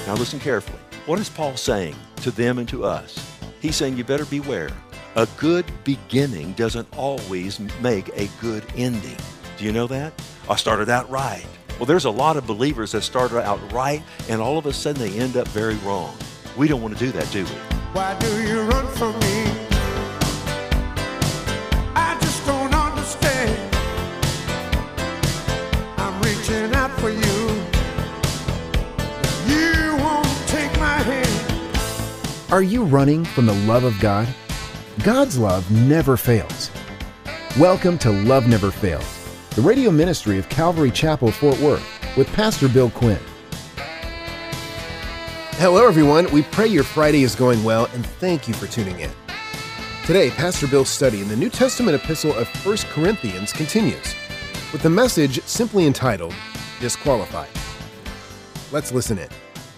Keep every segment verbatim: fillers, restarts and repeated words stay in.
Now listen carefully. What is Paul saying to them and to us? He's saying you better beware. A good beginning doesn't always make a good ending. Do you know that? I started out right. Well, there's a lot of believers that started out right, and all of a sudden they end up very wrong. We don't want to do that, do we? Why do you run from me? I just don't understand. I'm reaching out for you. You won't take my hand. Are you running from the love of God? God's love never fails. Welcome to Love Never Fails, the radio ministry of Calvary Chapel, Fort Worth, with Pastor Bill Quinn. Hello, everyone. We pray your Friday is going well, and thank you for tuning in. Today, Pastor Bill's study in the New Testament epistle of First Corinthians continues, with the message simply entitled, Disqualified. Let's listen in.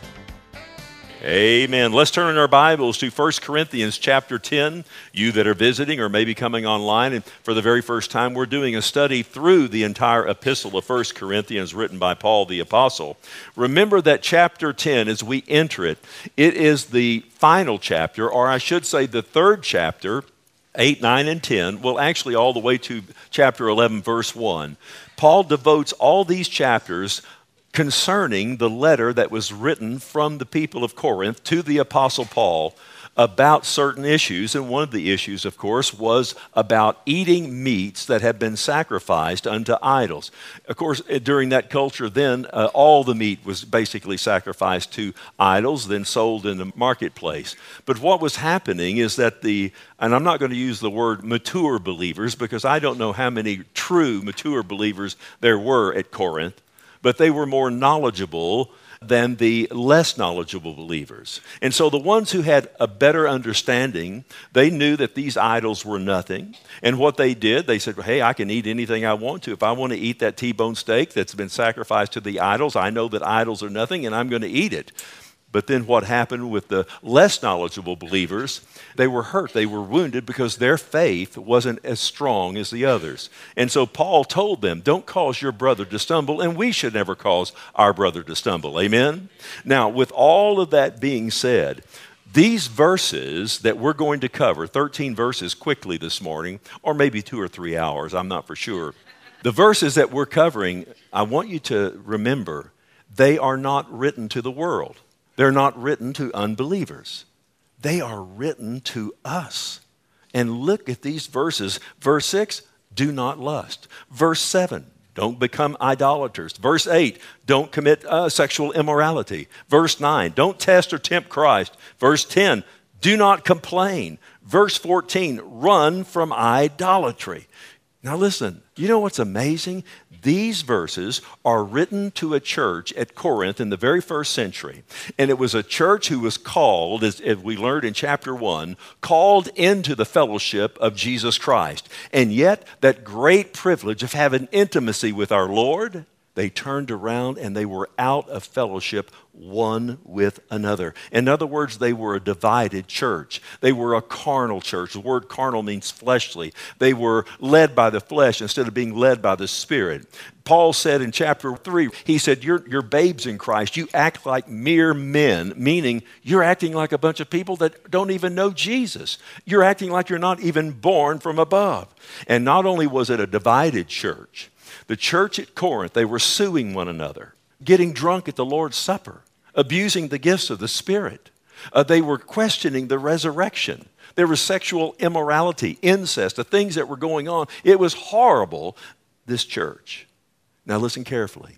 Amen. Let's turn in our Bibles to First Corinthians chapter ten. You that are visiting or maybe coming online, and for the very first time, we're doing a study through the entire epistle of First Corinthians written by Paul the Apostle. Remember that chapter ten, as we enter it, it is the final chapter, or I should say the third chapter, eight, nine, and ten, well, actually all the way to chapter eleven, verse one. Paul devotes all these chapters concerning the letter that was written from the people of Corinth to the Apostle Paul about certain issues. And one of the issues, of course, was about eating meats that had been sacrificed unto idols. Of course, during that culture then, uh, all the meat was basically sacrificed to idols, then sold in the marketplace. But what was happening is that the, and I'm not going to use the word mature believers because I don't know how many true mature believers there were at Corinth, but they were more knowledgeable than the less knowledgeable believers. And so the ones who had a better understanding, they knew that these idols were nothing. And what they did, they said, hey, I can eat anything I want to. If I want to eat that T-bone steak that's been sacrificed to the idols, I know that idols are nothing and I'm going to eat it. But then what happened with the less knowledgeable believers, they were hurt, they were wounded because their faith wasn't as strong as the others. And so Paul told them, don't cause your brother to stumble, and we should never cause our brother to stumble. Amen? Now, with all of that being said, these verses that we're going to cover, thirteen verses quickly this morning, or maybe two or three hours, I'm not for sure. The verses that we're covering, I want you to remember, they are not written to the world. They're not written to unbelievers. They are written to us. And look at these verses. Verse six, do not lust. Verse seven, don't become idolaters. Verse eight, don't commit uh, sexual immorality. Verse nine, don't test or tempt Christ. Verse ten, do not complain. Verse fourteen, run from idolatry. Now listen, you know what's amazing? These verses are written to a church at Corinth in the very first century. And it was a church who was called, as, as we learned in chapter one, called into the fellowship of Jesus Christ. And yet, that great privilege of having intimacy with our Lord, they turned around and they were out of fellowship one with another. In other words, they were a divided church. They were a carnal church. The word carnal means fleshly. They were led by the flesh instead of being led by the Spirit. Paul said in chapter three, he said, you're, you're babes in Christ. You act like mere men, meaning you're acting like a bunch of people that don't even know Jesus. You're acting like you're not even born from above. And not only was it a divided church, the church at Corinth, they were suing one another, getting drunk at the Lord's Supper, abusing the gifts of the Spirit. Uh, they were questioning the resurrection. There was sexual immorality, incest, the things that were going on. It was horrible, this church. Now listen carefully.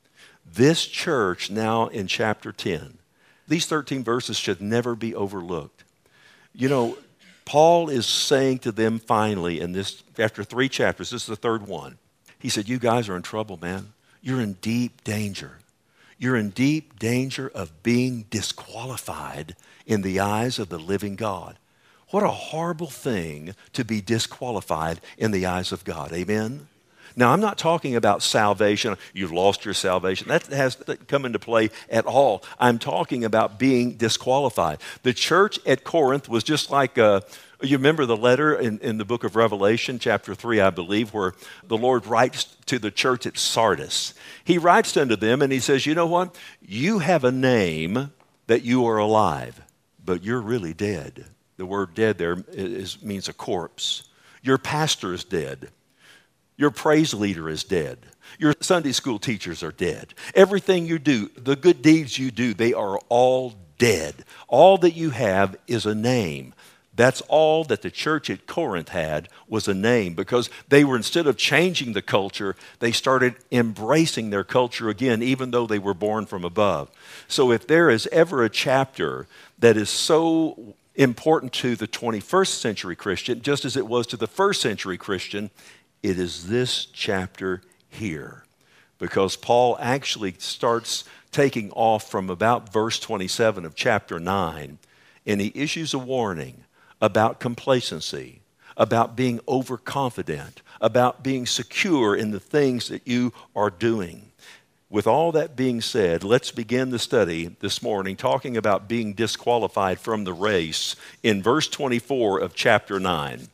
This church now in chapter ten, these thirteen verses should never be overlooked. You know, Paul is saying to them finally in this, after three chapters, this is the third one. He said, you guys are in trouble, man. You're in deep danger. You're in deep danger of being disqualified in the eyes of the living God. What a horrible thing to be disqualified in the eyes of God. Amen? Now, I'm not talking about salvation. You've lost your salvation. That hasn't come into play at all. I'm talking about being disqualified. The church at Corinth was just like a, you remember the letter in, in the book of Revelation, chapter three, I believe, where the Lord writes to the church at Sardis. He writes unto them and he says, you know what? You have a name that you are alive, but you're really dead. The word dead there is, means a corpse. Your pastor is dead. Your praise leader is dead. Your Sunday school teachers are dead. Everything you do, the good deeds you do, they are all dead. All that you have is a name. That's all that the church at Corinth had, was a name, because they were, instead of changing the culture, they started embracing their culture again, even though they were born from above. So if there is ever a chapter that is so important to the twenty-first century Christian, just as it was to the first century Christian, it is this chapter here. Because Paul actually starts taking off from about verse twenty-seven of chapter nine, and he issues a warning about complacency, about being overconfident, about being secure in the things that you are doing. With all that being said, let's begin the study this morning talking about being disqualified from the race in verse twenty-four of chapter nine,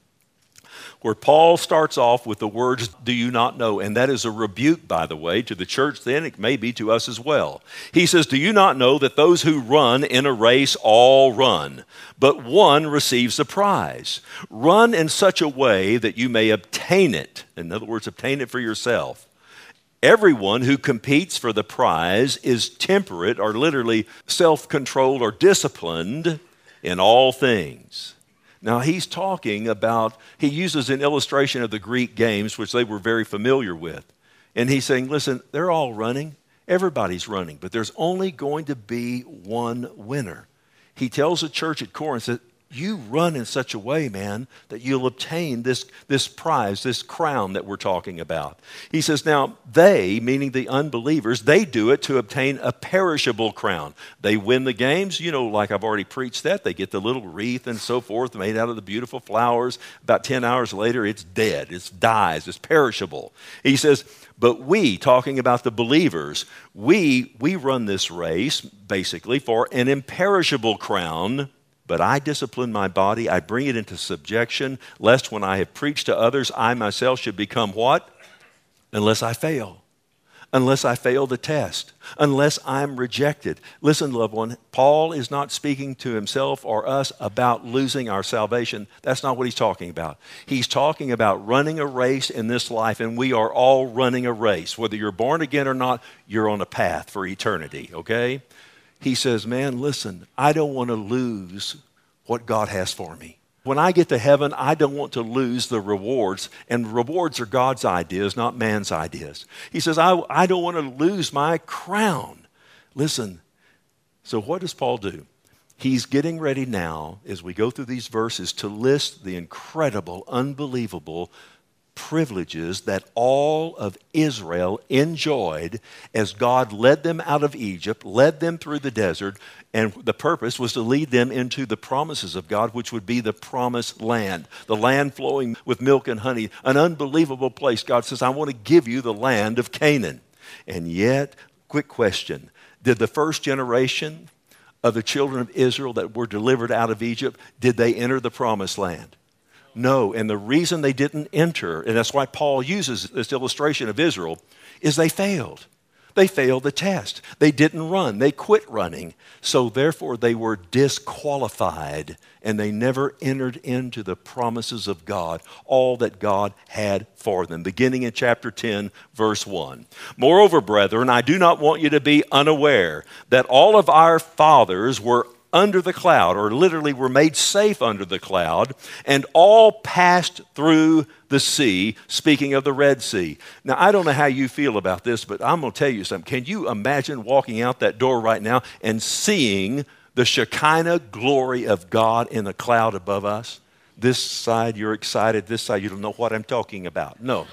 where Paul starts off with the words, do you not know? And that is a rebuke, by the way, to the church then. It may be to us as well. He says, do you not know that those who run in a race all run, but one receives a prize? Run in such a way that you may obtain it. In other words, obtain it for yourself. Everyone who competes for the prize is temperate, or literally self-controlled or disciplined in all things. Now, he's talking about, he uses an illustration of the Greek games, which they were very familiar with. And he's saying, listen, they're all running. Everybody's running, but there's only going to be one winner. He tells the church at Corinth that you run in such a way, man, that you'll obtain this, this prize, this crown that we're talking about. He says, now they, meaning the unbelievers, they do it to obtain a perishable crown. They win the games, you know, like I've already preached that. They get the little wreath and so forth made out of the beautiful flowers. About ten hours later, it's dead, it dies, it's perishable. He says, but we, talking about the believers, we, we run this race, basically, for an imperishable crown. But I discipline my body, I bring it into subjection, lest when I have preached to others, I myself should become what? Unless I fail. Unless I fail the test. Unless I'm rejected. Listen, loved one, Paul is not speaking to himself or us about losing our salvation. That's not what he's talking about. He's talking about running a race in this life, and we are all running a race. Whether you're born again or not, you're on a path for eternity, okay? He says, man, listen, I don't want to lose what God has for me. When I get to heaven, I don't want to lose the rewards. And rewards are God's ideas, not man's ideas. He says, I, I don't want to lose my crown. Listen, so what does Paul do? He's getting ready now, as we go through these verses, to list the incredible, unbelievable privileges that all of Israel enjoyed as God led them out of Egypt, led them through the desert, and the purpose was to lead them into the promises of God, which would be the promised land, the land flowing with milk and honey, an unbelievable place. God says, I want to give you the land of Canaan. And yet, quick question, did the first generation of the children of Israel that were delivered out of Egypt, did they enter the promised land? No, and the reason they didn't enter, and that's why Paul uses this illustration of Israel, is they failed. They failed the test. They didn't run. They quit running. So therefore they were disqualified, and they never entered into the promises of God, all that God had for them. Beginning in chapter ten, verse one. Moreover, brethren, I do not want you to be unaware that all of our fathers were under the cloud, or literally were made safe under the cloud, and all passed through the sea, speaking of the Red Sea. Now, I don't know how you feel about this, but I'm going to tell you something. Can you imagine walking out that door right now and seeing the Shekinah glory of God in the cloud above us? This side, you're excited. This side, you don't know what I'm talking about. No.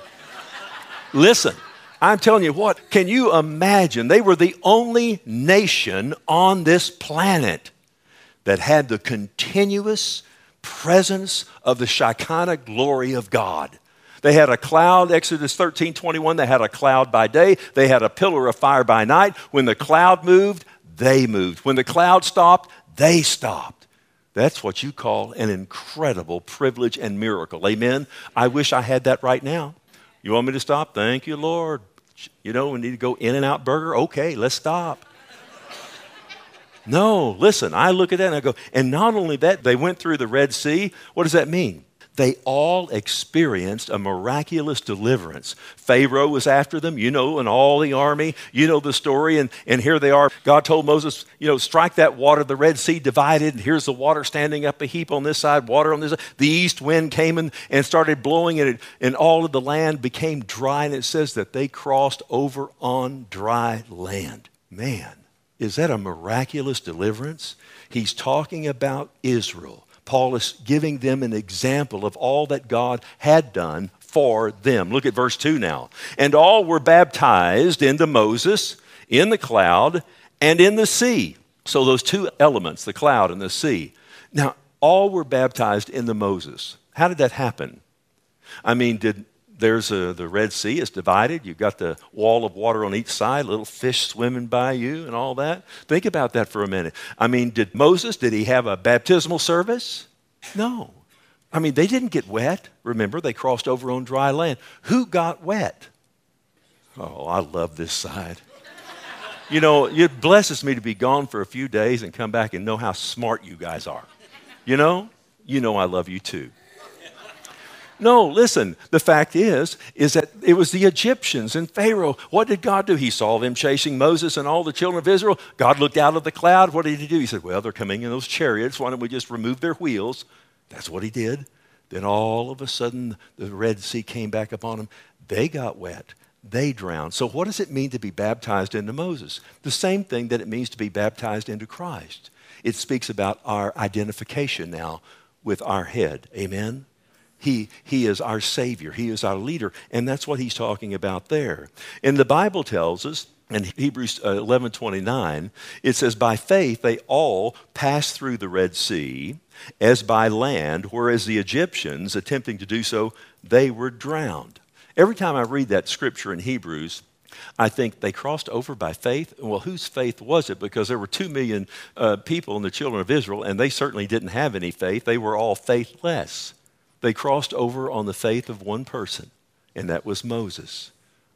Listen. I'm telling you what, can you imagine? They were the only nation on this planet that had the continuous presence of the Shekinah glory of God. They had a cloud, Exodus thirteen twenty-one, they had a cloud by day. They had a pillar of fire by night. When the cloud moved, they moved. When the cloud stopped, they stopped. That's what you call an incredible privilege and miracle. Amen? I wish I had that right now. You want me to stop? Thank you, Lord. You know, we need to go In-N-Out Burger? Okay, let's stop. No, listen, I look at that and I go, and not only that, they went through the Red Sea. What does that mean? They all experienced a miraculous deliverance. Pharaoh was after them, you know, and all the army. You know the story, and, and here they are. God told Moses, you know, strike that water. The Red Sea divided, and here's the water standing up a heap on this side, water on this side. The east wind came in and started blowing, and, it, and all of the land became dry, and it says that they crossed over on dry land. Man, is that a miraculous deliverance? He's talking about Israel. Paul is giving them an example of all that God had done for them. Look at verse two now. And all were baptized into Moses in the cloud and in the sea. So those two elements, the cloud and the sea. Now, all were baptized into Moses. How did that happen? I mean, did there's a, the Red Sea is divided. You've got the wall of water on each side, little fish swimming by you and all that. Think about that for a minute. I mean, did Moses, did he have a baptismal service? No. I mean, they didn't get wet. Remember, they crossed over on dry land. Who got wet? Oh, I love this side. You know, it blesses me to be gone for a few days and come back and know how smart you guys are. You know? You know I love you too. No, listen, the fact is, is that it was the Egyptians and Pharaoh. What did God do? He saw them chasing Moses and all the children of Israel. God looked out of the cloud. What did he do? He said, well, they're coming in those chariots. Why don't we just remove their wheels? That's what he did. Then all of a sudden, the Red Sea came back upon them. They got wet. They drowned. So what does it mean to be baptized into Moses? The same thing that it means to be baptized into Christ. It speaks about our identification now with our head. Amen? He, he is our Savior. He is our leader. And that's what he's talking about there. And the Bible tells us, in Hebrews eleven twenty-nine, it says, by faith they all passed through the Red Sea as by land, whereas the Egyptians, attempting to do so, they were drowned. Every time I read that scripture in Hebrews, I think they crossed over by faith. Well, whose faith was it? Because there were two million uh, people in the children of Israel, and they certainly didn't have any faith. They were all faithless. They crossed over on the faith of one person, and that was Moses.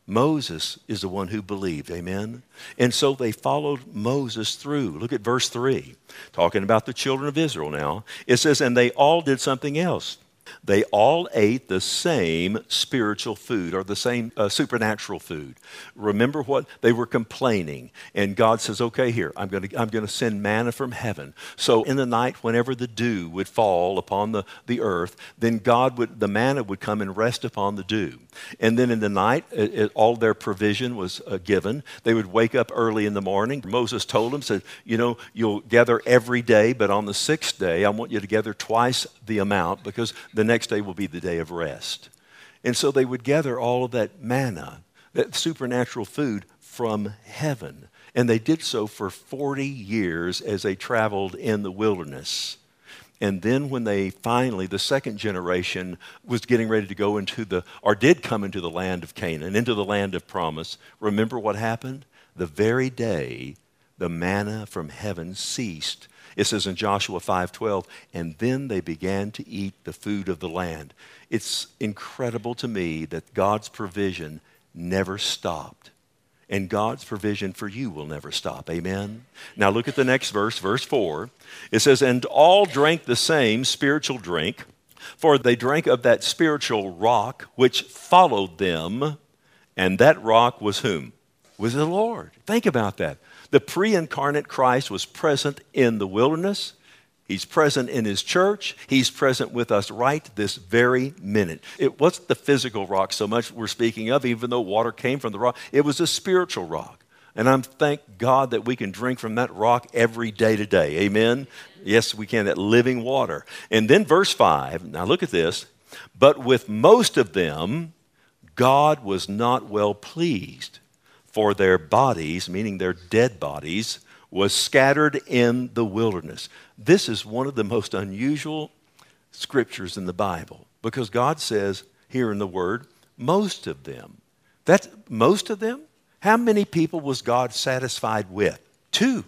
Moses is the one who believed, amen? And so they followed Moses through. Look at verse three, talking about the children of Israel now. It says, and they all did something else. They all ate the same spiritual food or the same uh, supernatural food. Remember what? They were complaining. And God says, okay, here, I'm going to I'm going to send manna from heaven. So in the night, whenever the dew would fall upon the, the earth, then God would, the manna would come and rest upon the dew. And then in the night, it, it, all their provision was uh, given. They would wake up early in the morning. Moses told them, said, you know, you'll gather every day, but on the sixth day, I want you to gather twice the amount because the next day will be the day of rest. And so they would gather all of that manna, that supernatural food from heaven. And they did so for forty years as they traveled in the wilderness. And then when they finally, the second generation was getting ready to go into the, or did come into the land of Canaan, into the land of promise, remember what happened? The very day the manna from heaven ceased. It says in Joshua five twelve, and then they began to eat the food of the land. It's incredible to me that God's provision never stopped. And God's provision for you will never stop. Amen? Now look at the next verse, verse four. It says, and all drank the same spiritual drink, for they drank of that spiritual rock which followed them, and that rock was whom? Was the Lord. Think about that. The pre-incarnate Christ was present in the wilderness. He's present in his church. He's present with us right this very minute. It wasn't the physical rock so much we're speaking of, even though water came from the rock. It was a spiritual rock. And I'm thank God that we can drink from that rock every day to day. Amen? Yes, we can, that living water. And then verse five, now look at this. But with most of them, God was not well pleased. For their bodies, meaning their dead bodies, was scattered in the wilderness. This is one of the most unusual scriptures in the Bible because God says here in the word, most of them. That's most of them? How many people was God satisfied with? Two,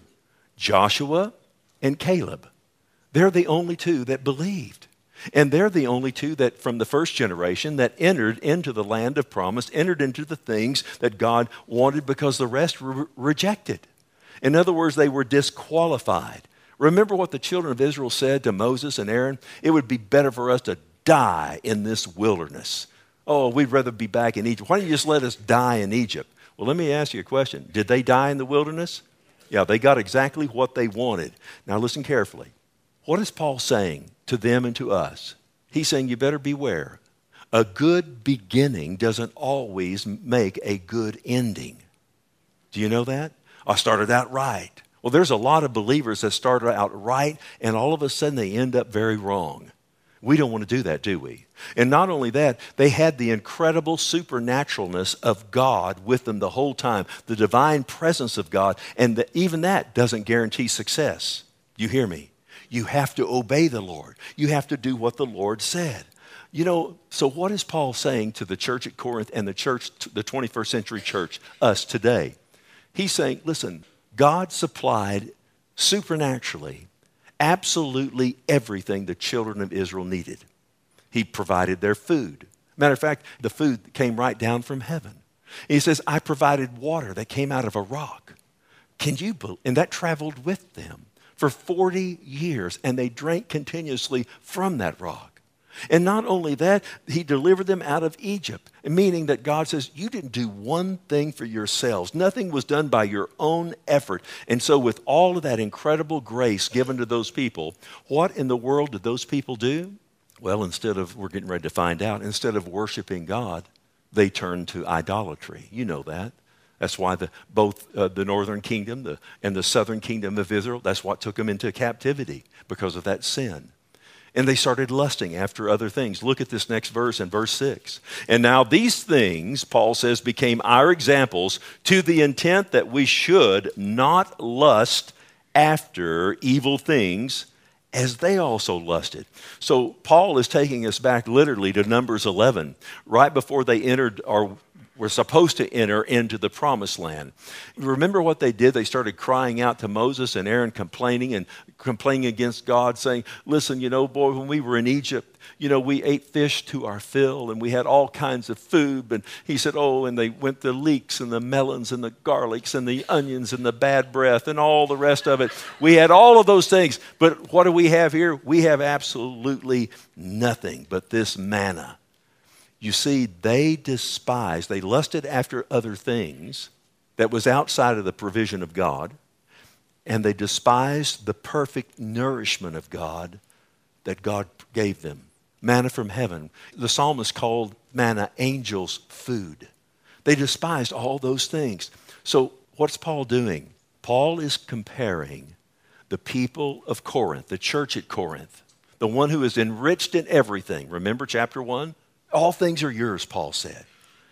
Joshua and Caleb. They're the only two that believed. And they're the only two that from the first generation that entered into the land of promise, entered into the things that God wanted, because the rest were rejected. In other words, they were disqualified. Remember what the children of Israel said to Moses and Aaron? It would be better for us to die in this wilderness. Oh, we'd rather be back in Egypt. Why don't you just let us die in Egypt? Well, let me ask you a question. Did they die in the wilderness? Yeah, they got exactly what they wanted. Now listen carefully. What is Paul saying to them and to us? He's saying you better beware. A good beginning doesn't always make a good ending. Do you know that? I started out right. Well, there's a lot of believers that started out right, and all of a sudden they end up very wrong. We don't want to do that, do we? And not only that, they had the incredible supernaturalness of God with them the whole time, the divine presence of God, and the, even that doesn't guarantee success. You hear me? You have to obey the Lord. You have to do what the Lord said. You know, so what is Paul saying to the church at Corinth and the church, the twenty-first century church, us today? He's saying, listen, God supplied supernaturally absolutely everything the children of Israel needed. He provided their food. Matter of fact, the food came right down from heaven. He says, I provided water that came out of a rock. Can you believe? And that traveled with them for forty years, and they drank continuously from that rock. And not only that, he delivered them out of Egypt, meaning that God says, you didn't do one thing for yourselves. Nothing was done by your own effort. And so with all of that incredible grace given to those people, what in the world did those people do? Well, instead of, we're getting ready to find out, instead of worshiping God, they turned to idolatry. You know that. That's why the, both uh, the northern kingdom the, and the southern kingdom of Israel, that's what took them into captivity, because of that sin. And they started lusting after other things. Look at this next verse in verse six. And now these things, Paul says, became our examples to the intent that we should not lust after evil things as they also lusted. So Paul is taking us back literally to Numbers eleven, right before they entered or were supposed to enter into the promised land. Remember what they did? They started crying out to Moses and Aaron, complaining and complaining against God, saying, listen, you know, boy, when we were in Egypt, you know, we ate fish to our fill and we had all kinds of food. And he said, oh, and they went the leeks and the melons and the garlics and the onions and the bad breath and all the rest of it. We had all of those things. But what do we have here? We have absolutely nothing but this manna. You see, they despised, they lusted after other things that was outside of the provision of God, and they despised the perfect nourishment of God that God gave them. Manna from heaven. The psalmist called manna angels' food. They despised all those things. So what's Paul doing? Paul is comparing the people of Corinth, the church at Corinth, the one who is enriched in everything. Remember chapter one? All things are yours, Paul said.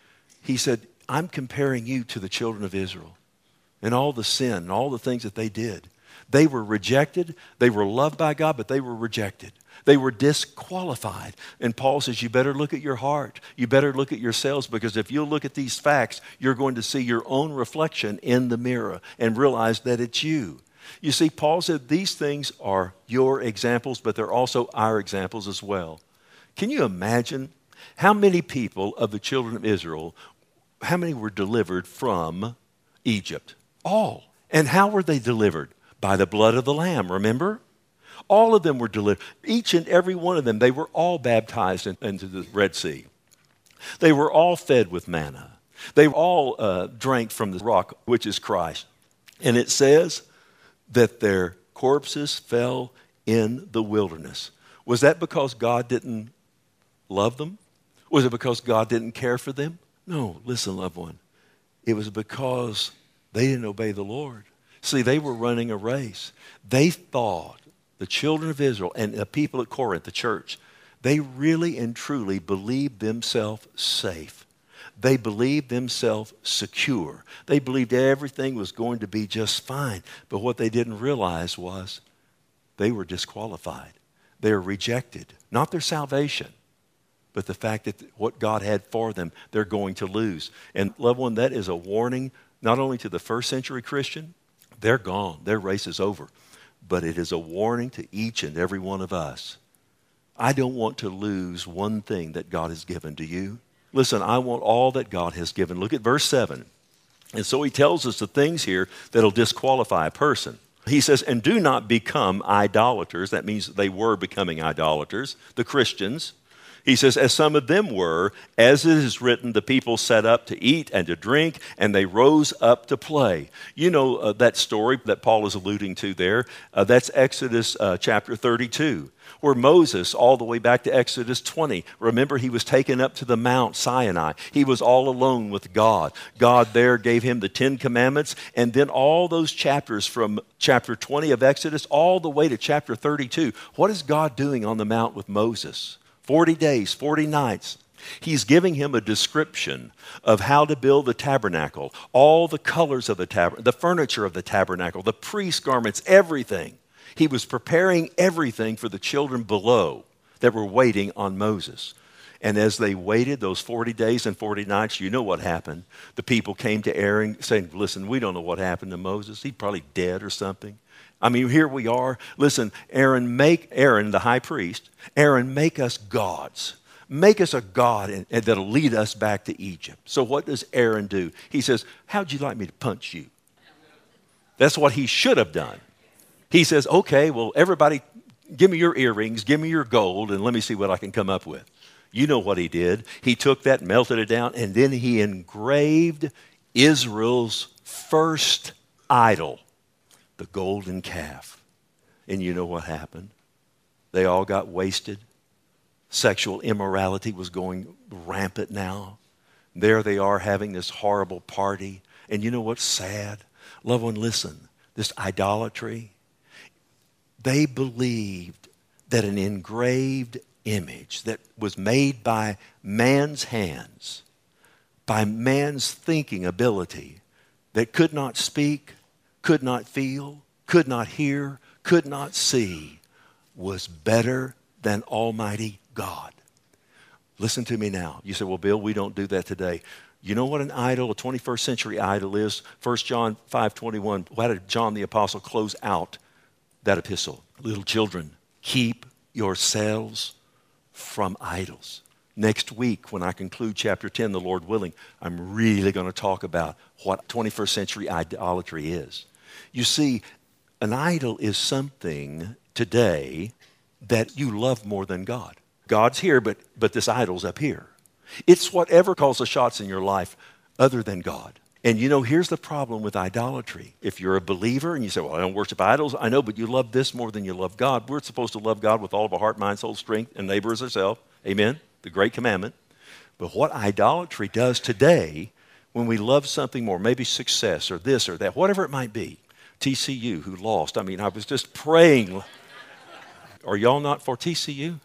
He said, I'm comparing you to the children of Israel and all the sin and all the things that they did. They were rejected. They were loved by God, but they were rejected. They were disqualified. And Paul says, you better look at your heart. You better look at yourselves, because if you'll look at these facts, you're going to see your own reflection in the mirror and realize that it's you. You see, Paul said these things are your examples, but they're also our examples as well. Can you imagine how many people of the children of Israel, how many were delivered from Egypt? All. And how were they delivered? By the blood of the Lamb, remember? All of them were delivered. Each and every one of them, they were all baptized in, into the Red Sea. They were all fed with manna. They all uh, drank from the rock, which is Christ. And it says that their corpses fell in the wilderness. Was that because God didn't love them? Was it because God didn't care for them? No, listen, loved one. It was because they didn't obey the Lord. See, they were running a race. They thought, the children of Israel and the people at Corinth, the church, they really and truly believed themselves safe. They believed themselves secure. They believed everything was going to be just fine. But what they didn't realize was they were disqualified. They were rejected. Not their salvation, but the fact that what God had for them, they're going to lose. And loved one, that is a warning not only to the first century Christian, they're gone, their race is over, but it is a warning to each and every one of us. I don't want to lose one thing that God has given to you. Listen, I want all that God has given. Look at verse seven. And so he tells us the things here that'll disqualify a person. He says, and do not become idolaters. That means they were becoming idolaters, the Christians. He says, as some of them were, as it is written, the people sat up to eat and to drink, and they rose up to play. You know uh, that story that Paul is alluding to there. Uh, that's Exodus uh, chapter thirty-two, where Moses, all the way back to Exodus twenty, remember he was taken up to the Mount Sinai. He was all alone with God. God there gave him the Ten Commandments, and then all those chapters from chapter twenty of Exodus all the way to chapter thirty-two. What is God doing on the Mount with Moses? forty days, forty nights. He's giving him a description of how to build the tabernacle, all the colors of the tabernacle, the furniture of the tabernacle, the priest's garments, everything. He was preparing everything for the children below that were waiting on Moses. And as they waited those forty days and forty nights, you know what happened. The people came to Aaron saying, listen, we don't know what happened to Moses. He's probably dead or something. I mean, here we are. Listen, Aaron, make Aaron, the high priest, Aaron, make us gods. Make us a god and, and that'll lead us back to Egypt. So what does Aaron do? He says, how'd you like me to punch you? That's what he should have done. He says, okay, well, everybody, give me your earrings, give me your gold, and let me see what I can come up with. You know what he did. He took that, melted it down, and then he engraved Israel's first idol, the golden calf. And you know what happened? They all got wasted. Sexual immorality was going rampant now. There they are having this horrible party. And you know what's sad? Loved one, listen, this idolatry, they believed that an engraved image that was made by man's hands, by man's thinking ability, that could not speak, could not feel, could not hear, could not see, was better than Almighty God. Listen to me now. You say, well, Bill, we don't do that today. You know what an idol, a twenty-first century idol is? First John five twenty-one. How did John the Apostle close out that epistle? Little children, keep yourselves from idols. Next week, when I conclude chapter ten, the Lord willing, I'm really going to talk about what twenty-first century idolatry is. You see, an idol is something today that you love more than God. God's here, but, but this idol's up here. It's whatever calls the shots in your life other than God. And you know, here's the problem with idolatry. If you're a believer and you say, well, I don't worship idols, I know, but you love this more than you love God. We're supposed to love God with all of our heart, mind, soul, strength, and neighbor as ourselves. Amen? The great commandment. But what idolatry does today, when we love something more, maybe success or this or that, whatever it might be, T C U who lost. I mean, I was just praying. Are y'all not for T C U?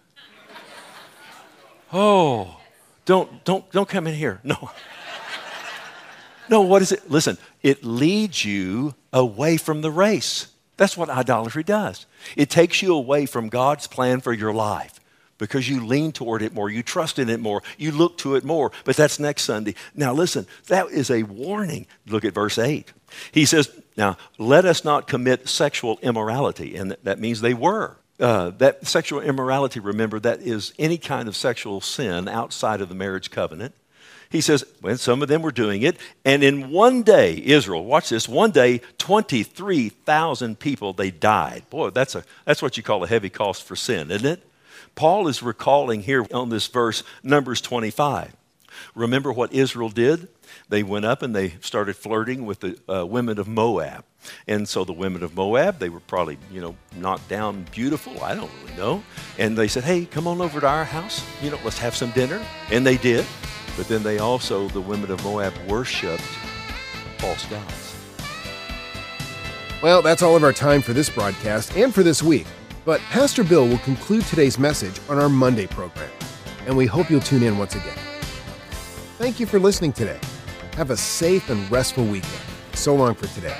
Oh, don't, don't, don't come in here. No. No, what is it? Listen, it leads you away from the race. That's what idolatry does. It takes you away from God's plan for your life because you lean toward it more, you trust in it more, you look to it more. But that's next Sunday. Now listen, that is a warning. Look at verse eight. He says, now let us not commit sexual immorality. And that means they were. Uh, that sexual immorality, remember, that is any kind of sexual sin outside of the marriage covenant. He says, well, some of them were doing it. And in one day, Israel, watch this, one day, twenty-three thousand people, they died. Boy, that's, a, that's what you call a heavy cost for sin, isn't it? Paul is recalling here on this verse, Numbers twenty-five. Remember what Israel did? They went up and they started flirting with the uh, women of Moab. And so the women of Moab, they were probably, you know, knocked down beautiful. I don't really know. And they said, hey, come on over to our house. You know, let's have some dinner. And they did. But then they also, the women of Moab, worshiped false gods. Well, that's all of our time for this broadcast and for this week. But Pastor Bill will conclude today's message on our Monday program. And we hope you'll tune in once again. Thank you for listening today. Have a safe and restful weekend. So long for today.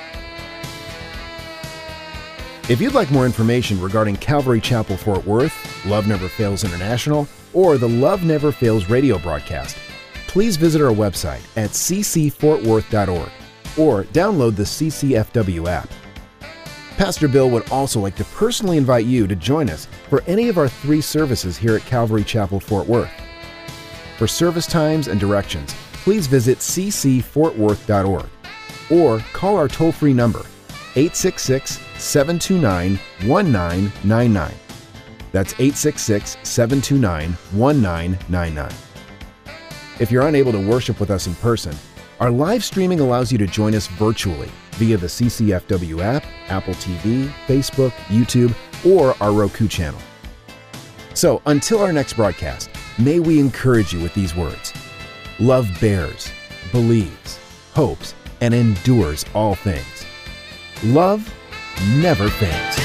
If you'd like more information regarding Calvary Chapel Fort Worth, Love Never Fails International, or the Love Never Fails radio broadcast, please visit our website at c c fort worth dot org or download the C C F W app. Pastor Bill would also like to personally invite you to join us for any of our three services here at Calvary Chapel, Fort Worth. For service times and directions, please visit c c fort worth dot org or call our toll-free number, eight six six, seven two nine, one nine nine nine. That's eight six six, seven two nine, one nine nine nine. If you're unable to worship with us in person, our live streaming allows you to join us virtually via the C C F W app, Apple T V, Facebook, YouTube, or our Roku channel. So until our next broadcast, may we encourage you with these words. Love bears, believes, hopes, and endures all things. Love never fails.